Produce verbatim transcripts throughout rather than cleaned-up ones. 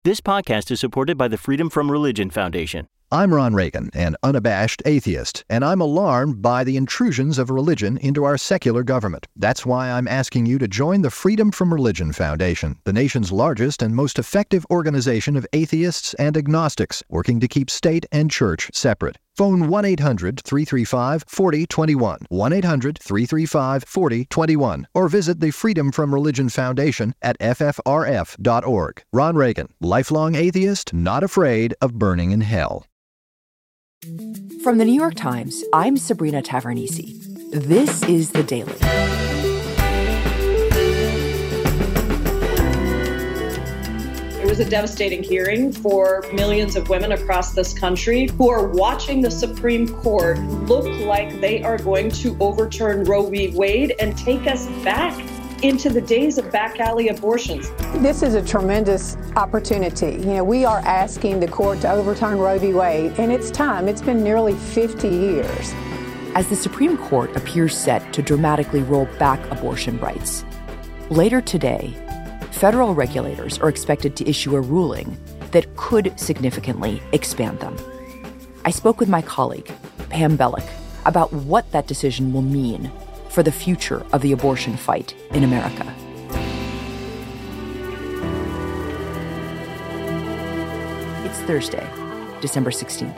This podcast is supported by the Freedom From Religion Foundation. I'm Ron Reagan, an unabashed atheist, and I'm alarmed by the intrusions of religion into our secular government. That's why I'm asking you to join the Freedom From Religion Foundation, the nation's largest and most effective organization of atheists and agnostics, working to keep state and church separate. Phone one eight hundred, three three five, four zero two one, one eight hundred, three three five, four zero two one, or visit the Freedom From Religion Foundation at f f r f dot org. Ron Reagan, lifelong atheist, not afraid of burning in hell. From the New York Times, I'm Sabrina Tavernise. This is The Daily. It was a devastating hearing for millions of women across this country who are watching the Supreme Court look like they are going to overturn Roe v. Wade and take us back into the days of back alley abortions. This is a tremendous opportunity. You know, we are asking the court to overturn Roe v. Wade, and it's time. It's been nearly fifty years. As the Supreme Court appears set to dramatically roll back abortion rights, later today, federal regulators are expected to issue a ruling that could significantly expand them. I spoke with my colleague, Pam Bellick, about what that decision will mean for the future of the abortion fight in America. It's Thursday, December sixteenth.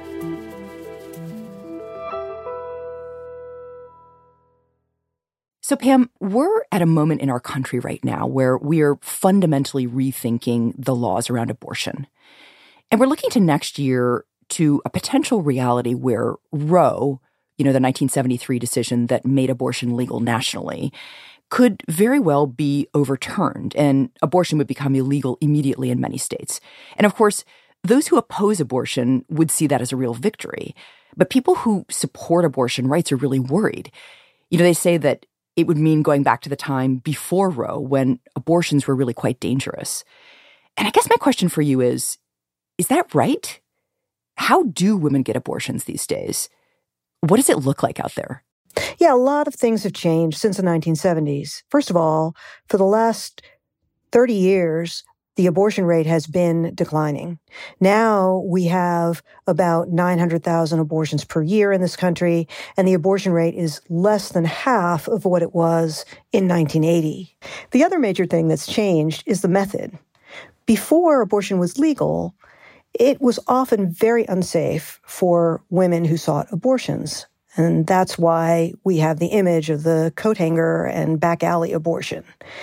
So, Pam, we're at a moment in our country right now where we're fundamentally rethinking the laws around abortion. And we're looking to next year to a potential reality where Roe, you know, the nineteen seventy-three decision that made abortion legal nationally, could very well be overturned and abortion would become illegal immediately in many states. And of course, those who oppose abortion would see that as a real victory. But people who support abortion rights are really worried. You know, they say that it would mean going back to the time before Roe when abortions were really quite dangerous. And I guess my question for you is, is that right? How do women get abortions these days? What does it look like out there? Yeah, a lot of things have changed since the nineteen seventies. First of all, for the last thirty years, the abortion rate has been declining. Now we have about nine hundred thousand abortions per year in this country, and the abortion rate is less than half of what it was in nineteen eighty. The other major thing that's changed is the method. Before abortion was legal, it was often very unsafe for women who sought abortions. And that's why we have the image of the coat hanger and back alley abortion.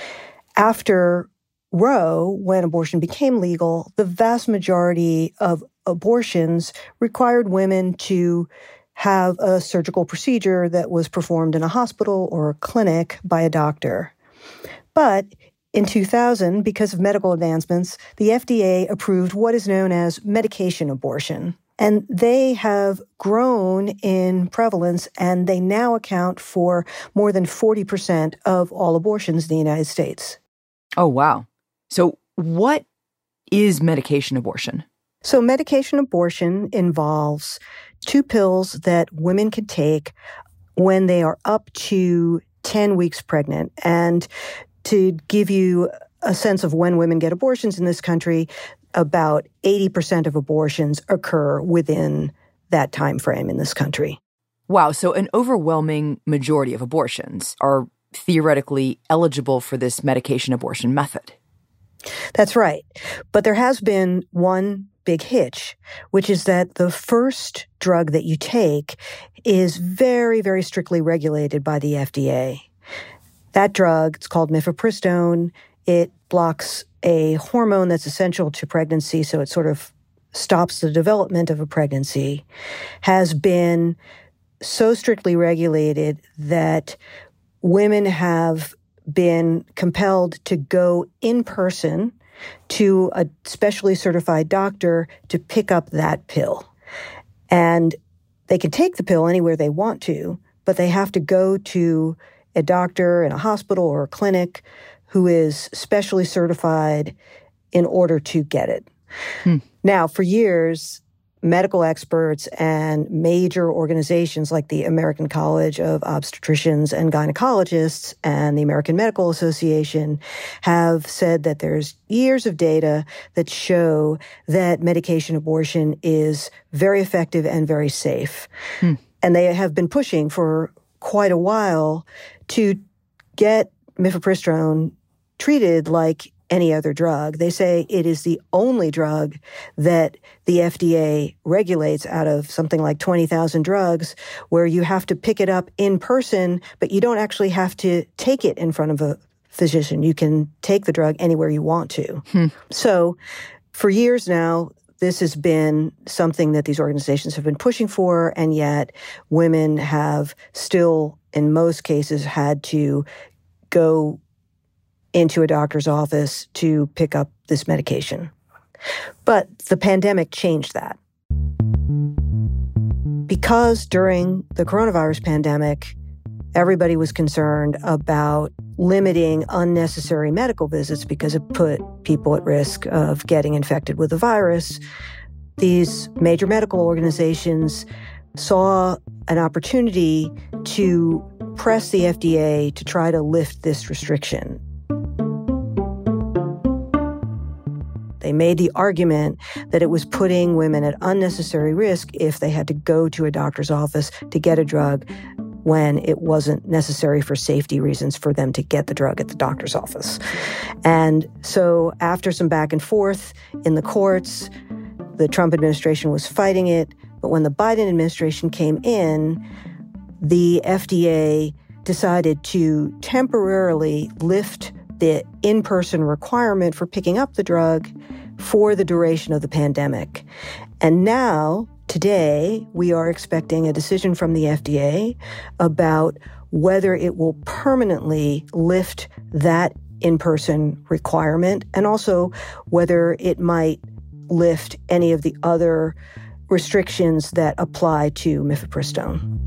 After Roe, when abortion became legal, the vast majority of abortions required women to have a surgical procedure that was performed in a hospital or a clinic by a doctor. But in two thousand, because of medical advancements, the F D A approved what is known as medication abortion. And they have grown in prevalence, and they now account for more than forty percent of all abortions in the United States. Oh, wow. So what is medication abortion? So medication abortion involves two pills that women can take when they are up to ten weeks pregnant. And to give you a sense of when women get abortions in this country, about eighty percent of abortions occur within that time frame in this country. Wow, so an overwhelming majority of abortions are theoretically eligible for this medication abortion method. That's right. But there has been one big hitch, which is that the first drug that you take is very, very strictly regulated by the F D A. That drug, it's called mifepristone. It blocks a hormone that's essential to pregnancy, so it sort of stops the development of a pregnancy, has been so strictly regulated that women have been compelled to go in person to a specially certified doctor to pick up that pill. And they can take the pill anywhere they want to, but they have to go to a doctor in a hospital or a clinic who is specially certified in order to get it. Hmm. Now, for years, medical experts and major organizations like the American College of Obstetricians and Gynecologists and the American Medical Association have said that there's years of data that show that medication abortion is very effective and very safe. Hmm. And they have been pushing for quite a while to get mifepristone treated like any other drug. They say it is the only drug that the F D A regulates out of something like twenty thousand drugs where you have to pick it up in person, but you don't actually have to take it in front of a physician. You can take the drug anywhere you want to. Hmm. So for years now, this has been something that these organizations have been pushing for, and yet women have still, in most cases, had to go into a doctor's office to pick up this medication. But the pandemic changed that. Because during the coronavirus pandemic, everybody was concerned about limiting unnecessary medical visits because it put people at risk of getting infected with the virus. These major medical organizations saw an opportunity to press the F D A to try to lift this restriction. They made the argument that it was putting women at unnecessary risk if they had to go to a doctor's office to get a drug when it wasn't necessary for safety reasons for them to get the drug at the doctor's office. And so after some back and forth in the courts, the Trump administration was fighting it. But when the Biden administration came in, the F D A decided to temporarily lift the in-person requirement for picking up the drug for the duration of the pandemic. And now, today, we are expecting a decision from the F D A about whether it will permanently lift that in-person requirement, and also whether it might lift any of the other restrictions that apply to mifepristone.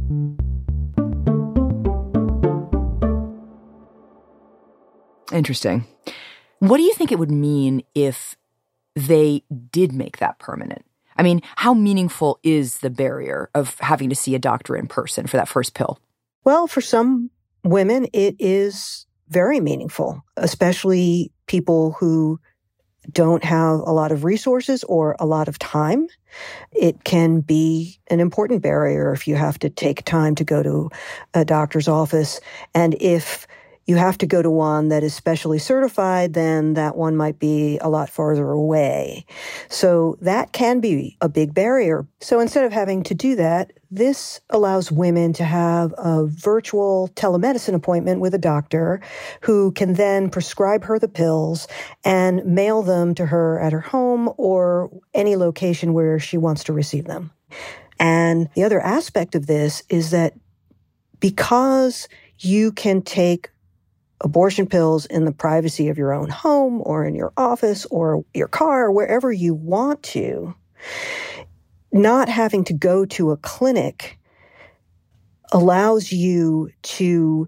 Interesting. What do you think it would mean if they did make that permanent? I mean, how meaningful is the barrier of having to see a doctor in person for that first pill? Well, for some women, it is very meaningful, especially people who don't have a lot of resources or a lot of time. It can be an important barrier if you have to take time to go to a doctor's office. And if you have to go to one that is specially certified, then that one might be a lot farther away. So that can be a big barrier. So instead of having to do that, this allows women to have a virtual telemedicine appointment with a doctor who can then prescribe her the pills and mail them to her at her home or any location where she wants to receive them. And the other aspect of this is that because you can take abortion pills in the privacy of your own home or in your office or your car, or wherever you want to, not having to go to a clinic allows you to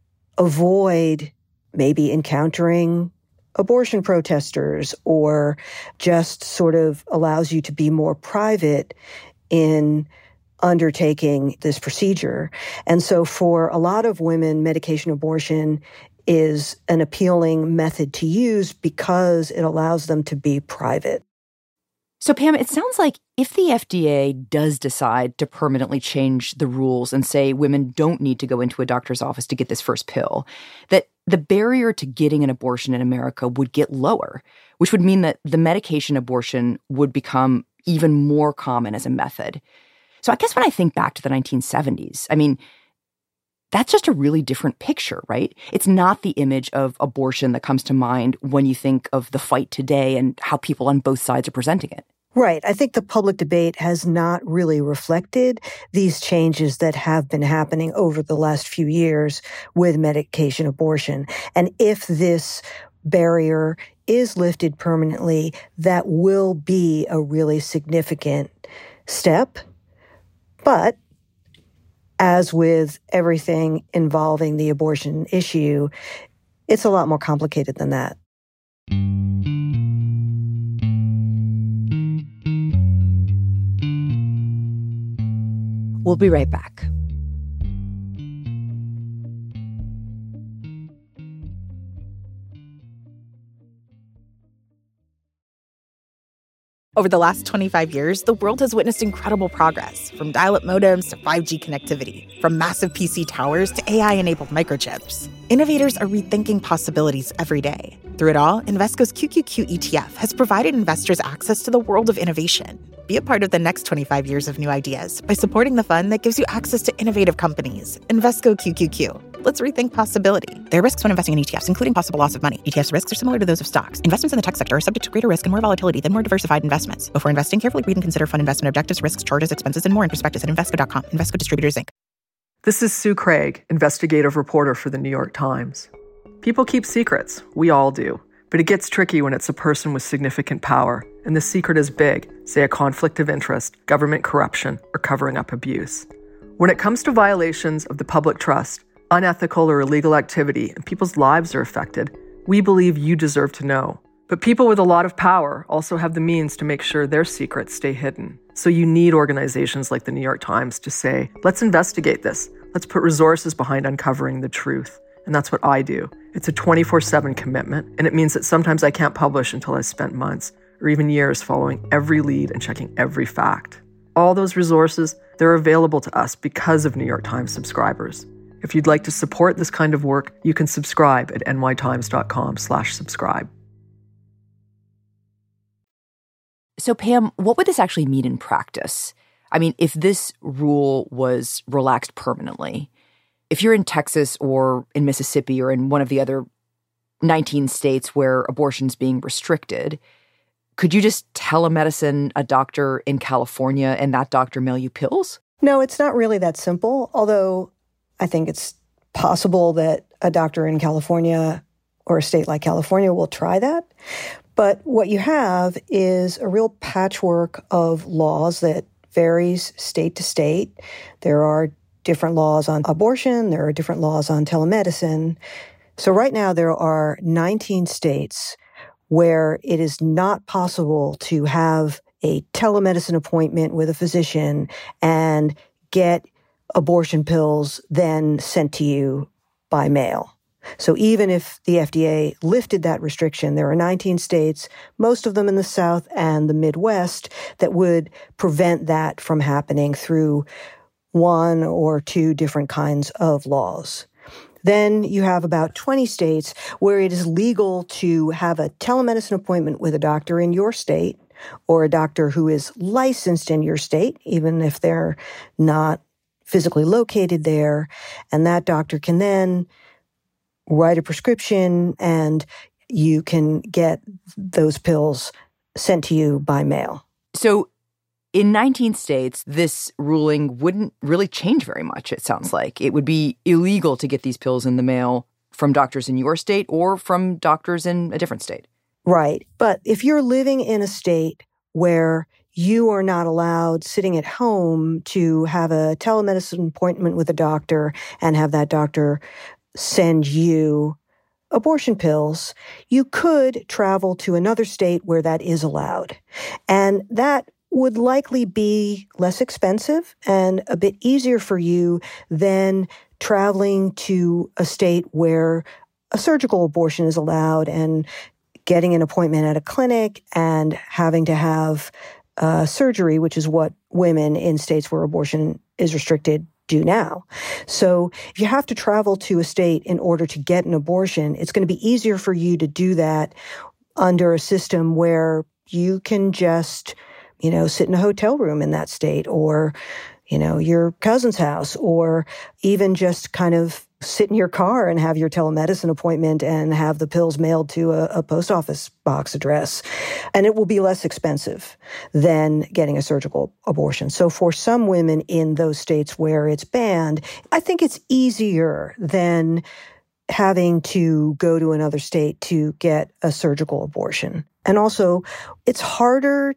avoid maybe encountering abortion protesters, or just sort of allows you to be more private in undertaking this procedure. And so for a lot of women, medication abortion is an appealing method to use because it allows them to be private. So, Pam, it sounds like if the F D A does decide to permanently change the rules and say women don't need to go into a doctor's office to get this first pill, that the barrier to getting an abortion in America would get lower, which would mean that the medication abortion would become even more common as a method. So I guess when I think back to the nineteen seventies, I mean, that's just a really different picture, right? It's not the image of abortion that comes to mind when you think of the fight today and how people on both sides are presenting it. Right. I think the public debate has not really reflected these changes that have been happening over the last few years with medication abortion. And if this barrier is lifted permanently, that will be a really significant step. But as with everything involving the abortion issue, it's a lot more complicated than that. We'll be right back. Over the last twenty-five years, the world has witnessed incredible progress, from dial-up modems to five G connectivity, from massive P C towers to A I-enabled microchips. Innovators are rethinking possibilities every day. Through it all, Invesco's Q Q Q E T F has provided investors access to the world of innovation. Be a part of the next twenty-five years of new ideas by supporting the fund that gives you access to innovative companies. Invesco Q Q Q. Let's rethink possibility. There are risks when investing in E T Fs, including possible loss of money. E T Fs risks are similar to those of stocks. Investments in the tech sector are subject to greater risk and more volatility than more diversified investments. Before investing, carefully read and consider fund investment objectives, risks, charges, expenses, and more in prospectus at Invesco dot com. Invesco Distributors, Incorporated. This is Sue Craig, investigative reporter for the New York Times. People keep secrets. We all do. But it gets tricky when it's a person with significant power, and the secret is big, say a conflict of interest, government corruption, or covering up abuse. When it comes to violations of the public trust, unethical or illegal activity, and people's lives are affected, we believe you deserve to know. But people with a lot of power also have the means to make sure their secrets stay hidden. So you need organizations like the New York Times to say, let's investigate this. Let's put resources behind uncovering the truth. And that's what I do. It's a twenty-four seven commitment, and it means that sometimes I can't publish until I've spent months or even years following every lead and checking every fact. All those resources, they're available to us because of New York Times subscribers. If you'd like to support this kind of work, you can subscribe at nytimes.com slash subscribe. So, Pam, what would this actually mean in practice? I mean, if this rule was relaxed permanently, if you're in Texas or in Mississippi or in one of the other nineteen states where abortion's being restricted, could you just telemedicine a doctor in California and that doctor mail you pills? No, it's not really that simple, although I think it's possible that a doctor in California or a state like California will try that. But what you have is a real patchwork of laws that varies state to state. There are different laws on abortion. There are different laws on telemedicine. So right now there are nineteen states where it is not possible to have a telemedicine appointment with a physician and get abortion pills then sent to you by mail. So even if the F D A lifted that restriction, there are nineteen states, most of them in the South and the Midwest, that would prevent that from happening through one or two different kinds of laws. Then you have about twenty states where it is legal to have a telemedicine appointment with a doctor in your state or a doctor who is licensed in your state, even if they're not physically located there. And that doctor can then write a prescription and you can get those pills sent to you by mail. So in nineteen states, this ruling wouldn't really change very much, it sounds like. It would be illegal to get these pills in the mail from doctors in your state or from doctors in a different state. Right. But if you're living in a state where you are not allowed sitting at home to have a telemedicine appointment with a doctor and have that doctor send you abortion pills, you could travel to another state where that is allowed. And that would likely be less expensive and a bit easier for you than traveling to a state where a surgical abortion is allowed and getting an appointment at a clinic and having to have uh, surgery, which is what women in states where abortion is restricted do now. So if you have to travel to a state in order to get an abortion, it's going to be easier for you to do that under a system where you can just, you know, sit in a hotel room in that state or, you know, your cousin's house, or even just kind of sit in your car and have your telemedicine appointment and have the pills mailed to a, a post office box address. And it will be less expensive than getting a surgical abortion. So for some women in those states where it's banned, I think it's easier than having to go to another state to get a surgical abortion. And also, it's harder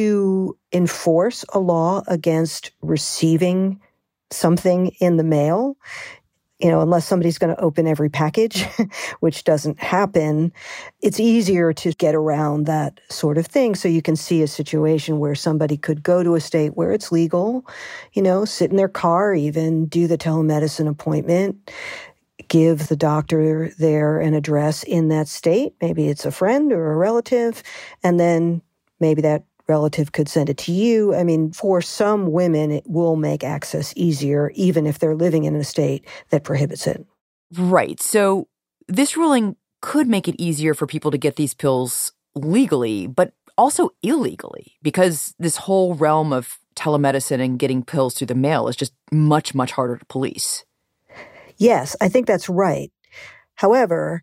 to enforce a law against receiving something in the mail. You know, unless somebody's going to open every package, which doesn't happen, it's easier to get around that sort of thing. So you can see a situation where somebody could go to a state where it's legal, you know, sit in their car, even do the telemedicine appointment, give the doctor there an address in that state. Maybe it's a friend or a relative, and then maybe that relative could send it to you. I mean, for some women, it will make access easier, even if they're living in a state that prohibits it. Right. So this ruling could make it easier for people to get these pills legally, but also illegally, because this whole realm of telemedicine and getting pills through the mail is just much, much harder to police. Yes, I think that's right. However,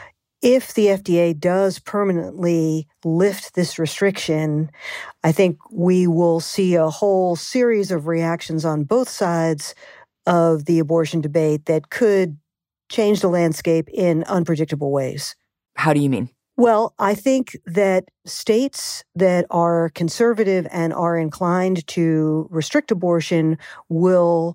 if the F D A does permanently lift this restriction, I think we will see a whole series of reactions on both sides of the abortion debate that could change the landscape in unpredictable ways. How do you mean? Well, I think that states that are conservative and are inclined to restrict abortion will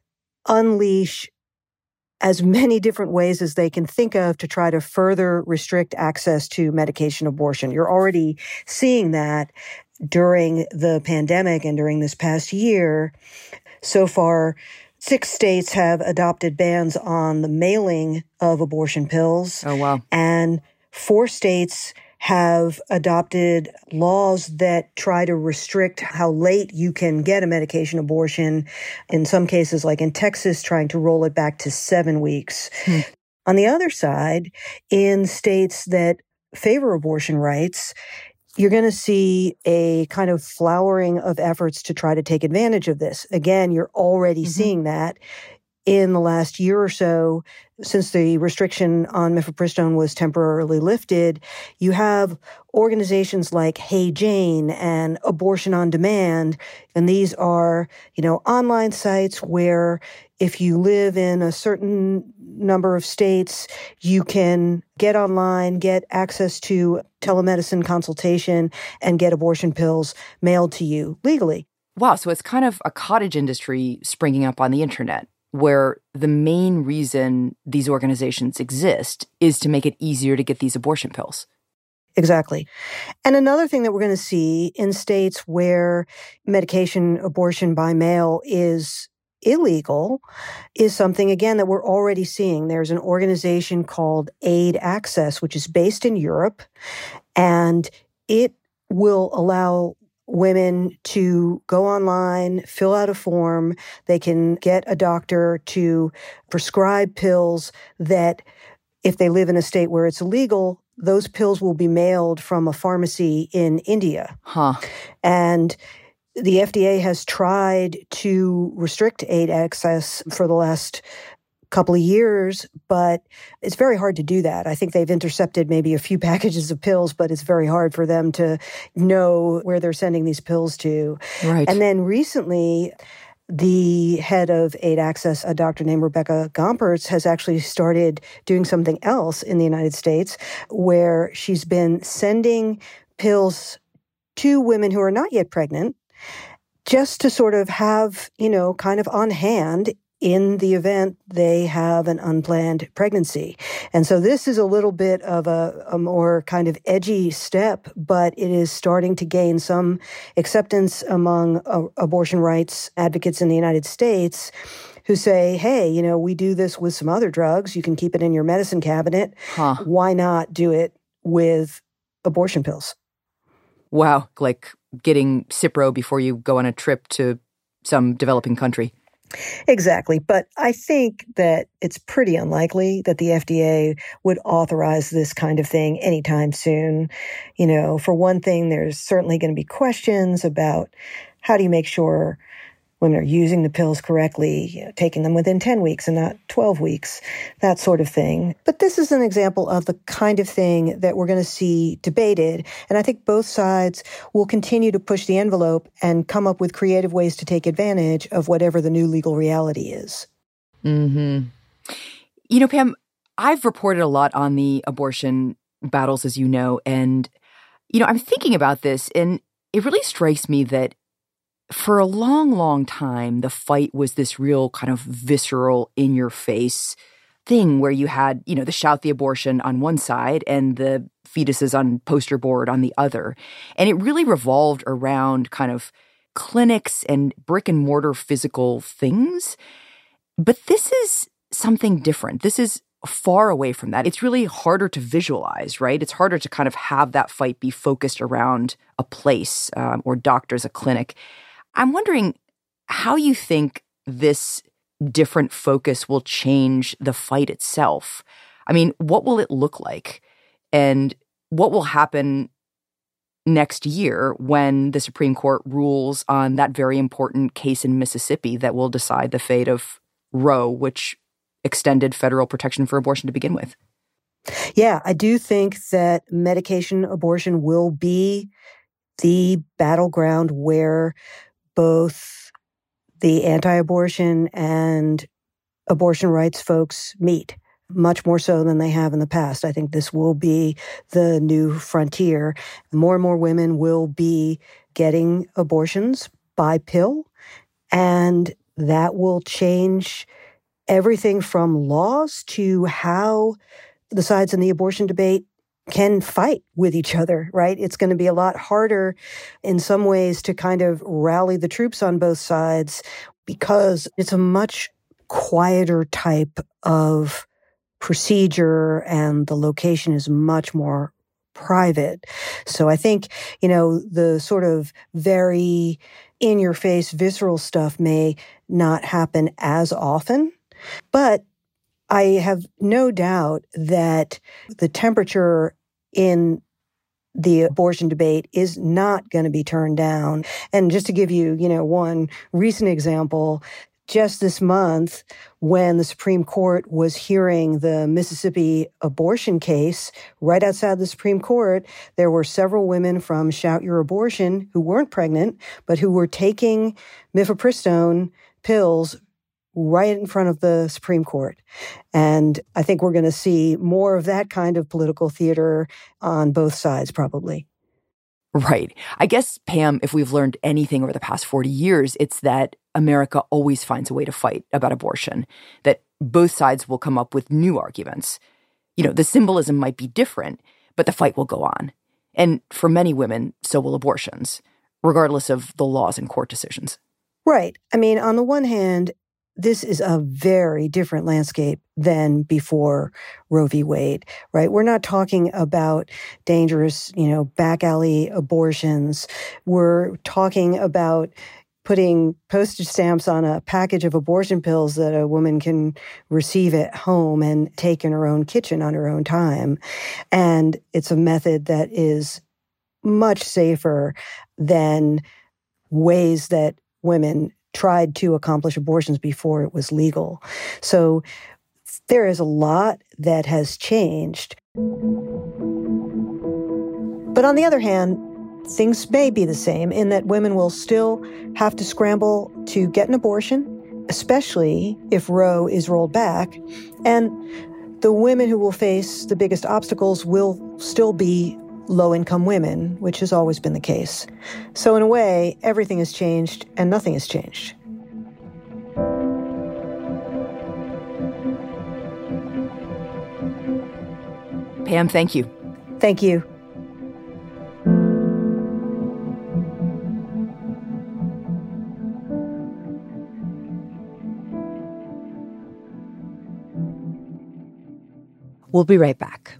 unleash as many different ways as they can think of to try to further restrict access to medication abortion. You're already seeing that during the pandemic and during this past year. So far, six states have adopted bans on the mailing of abortion pills. Oh, wow. And four states have adopted laws that try to restrict how late you can get a medication abortion. In some cases, like in Texas, trying to roll it back to seven weeks. Hmm. On the other side, in states that favor abortion rights, you're going to see a kind of flowering of efforts to try to take advantage of this. Again, you're already mm-hmm. seeing that. In the last year or so, since the restriction on mifepristone was temporarily lifted, you have organizations like Hey Jane and Abortion on Demand. And these are, you know, online sites where if you live in a certain number of states, you can get online, get access to telemedicine consultation, and get abortion pills mailed to you legally. Wow, so it's kind of a cottage industry springing up on the internet, where the main reason these organizations exist is to make it easier to get these abortion pills. Exactly. And another thing that we're going to see in states where medication abortion by mail is illegal is something, again, that we're already seeing. There's an organization called Aid Access, which is based in Europe, and it will allow women to go online, fill out a form. They can get a doctor to prescribe pills that, if they live in a state where it's illegal, those pills will be mailed from a pharmacy in India. Huh. And the F D A has tried to restrict aid access for the last couple of years, but it's very hard to do that. I think they've intercepted maybe a few packages of pills, but it's very hard for them to know where they're sending these pills to. Right. And then recently, the head of Aid Access, a doctor named Rebecca Gompertz, has actually started doing something else in the United States, where she's been sending pills to women who are not yet pregnant, just to sort of have, you know, kind of on hand in the event they have an unplanned pregnancy. And so this is a little bit of a, a more kind of edgy step, but it is starting to gain some acceptance among uh, abortion rights advocates in the United States, who say, hey, you know, we do this with some other drugs. You can keep it in your medicine cabinet. Huh. Why not do it with abortion pills? Wow, like getting Cipro before you go on a trip to some developing country. Exactly. But I think that it's pretty unlikely that the F D A would authorize this kind of thing anytime soon. You know, for one thing, there's certainly going to be questions about how do you make sure women are using the pills correctly, you know, taking them within ten weeks and not twelve weeks, that sort of thing. But this is an example of the kind of thing that we're going to see debated. And I think both sides will continue to push the envelope and come up with creative ways to take advantage of whatever the new legal reality is. Mm-hmm. You know, Pam, I've reported a lot on the abortion battles, as you know, and, you know, I'm thinking about this, and it really strikes me that for a long, long time, the fight was this real kind of visceral, in-your-face thing where you had, you know, the Shout the Abortion on one side and the fetuses on poster board on the other. And it really revolved around kind of clinics and brick and mortar physical things. But this is something different. This is far away from that. It's really harder to visualize, right? It's harder to kind of have that fight be focused around a place um, or doctors, a clinic. I'm wondering how you think this different focus will change the fight itself. I mean, what will it look like? And what will happen next year when the Supreme Court rules on that very important case in Mississippi that will decide the fate of Roe, which extended federal protection for abortion to begin with? Yeah, I do think that medication abortion will be the battleground where both the anti-abortion and abortion rights folks meet, much more so than they have in the past. I think this will be the new frontier. More and more women will be getting abortions by pill, and that will change everything from laws to how the sides in the abortion debate can fight with each other, right? It's going to be a lot harder in some ways to kind of rally the troops on both sides because it's a much quieter type of procedure and the location is much more private. So I think, you know, the sort of very in-your-face visceral stuff may not happen as often, but I have no doubt that the temperature in the abortion debate is not going to be turned down. And just to give you, you know, one recent example, just this month, when the Supreme Court was hearing the Mississippi abortion case, right outside the Supreme Court, there were several women from Shout Your Abortion who weren't pregnant, but who were taking mifepristone pills right in front of the Supreme Court. And I think we're going to see more of that kind of political theater on both sides, probably. Right. I guess, Pam, if we've learned anything over the past forty years, it's that America always finds a way to fight about abortion, that both sides will come up with new arguments. You know, the symbolism might be different, but the fight will go on. And for many women, so will abortions, regardless of the laws and court decisions. Right. I mean, on the one hand, this is a very different landscape than before Roe v. Wade, right? We're not talking about dangerous, you know, back alley abortions. We're talking about putting postage stamps on a package of abortion pills that a woman can receive at home and take in her own kitchen on her own time. And it's a method that is much safer than ways that women tried to accomplish abortions before it was legal. So there is a lot that has changed. But on the other hand, things may be the same in that women will still have to scramble to get an abortion, especially if Roe is rolled back. And the women who will face the biggest obstacles will still be low-income women, which has always been the case. So in a way, everything has changed and nothing has changed. Pam, thank you. Thank you. We'll be right back.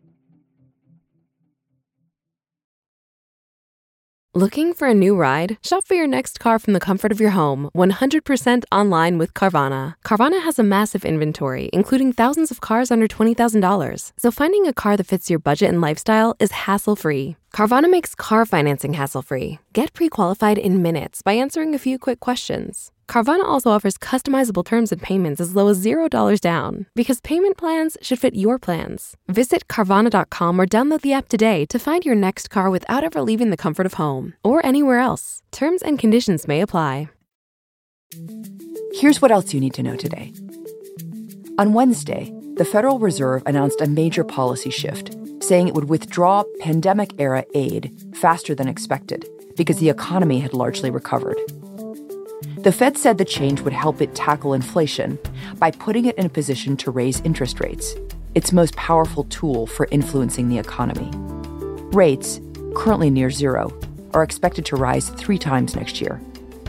Looking for a new ride? Shop for your next car from the comfort of your home, one hundred percent online with Carvana. Carvana has a massive inventory, including thousands of cars under twenty thousand dollars. So finding a car that fits your budget and lifestyle is hassle-free. Carvana makes car financing hassle-free. Get pre-qualified in minutes by answering a few quick questions. Carvana also offers customizable terms and payments as low as zero dollars down, because payment plans should fit your plans. Visit Carvana dot com or download the app today to find your next car without ever leaving the comfort of home or anywhere else. Terms and conditions may apply. Here's what else you need to know today. On Wednesday, the Federal Reserve announced a major policy shift, saying it would withdraw pandemic-era aid faster than expected, because the economy had largely recovered. The Fed said the change would help it tackle inflation by putting it in a position to raise interest rates, its most powerful tool for influencing the economy. Rates, currently near zero, are expected to rise three times next year.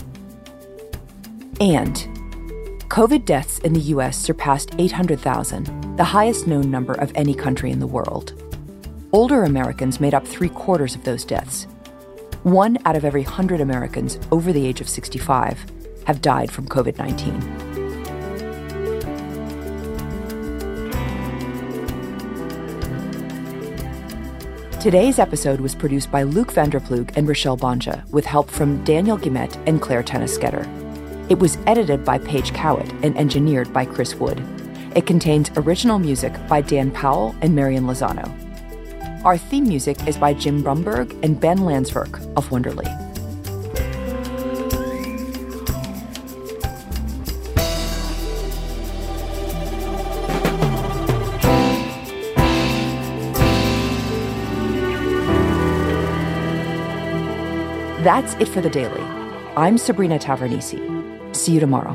And COVID deaths in the U S surpassed eight hundred thousand, the highest known number of any country in the world. Older Americans made up three quarters of those deaths. One out of every one hundred Americans over the age of sixty-five have died from COVID nineteen. Today's episode was produced by Luke Vanderploeg and Rochelle Bonja, with help from Daniel Guillemette and Claire Tennis-Sketter. It was edited by Paige Cowett and engineered by Chris Wood. It contains original music by Dan Powell and Marian Lozano. Our theme music is by Jim Brumberg and Ben Landsverk of Wonderly. That's it for The Daily. I'm Sabrina Tavernise. See you tomorrow.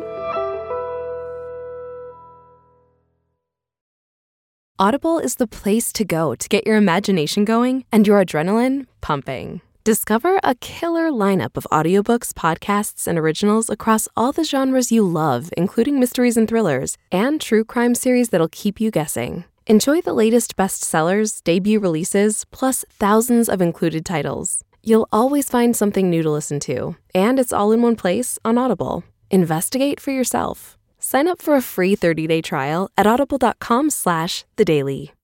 Audible is the place to go to get your imagination going and your adrenaline pumping. Discover a killer lineup of audiobooks, podcasts, and originals across all the genres you love, including mysteries and thrillers, and true crime series that'll keep you guessing. Enjoy the latest bestsellers, debut releases, plus thousands of included titles. You'll always find something new to listen to, and it's all in one place on Audible. Investigate for yourself. Sign up for a free thirty-day trial at audible.com slash the daily.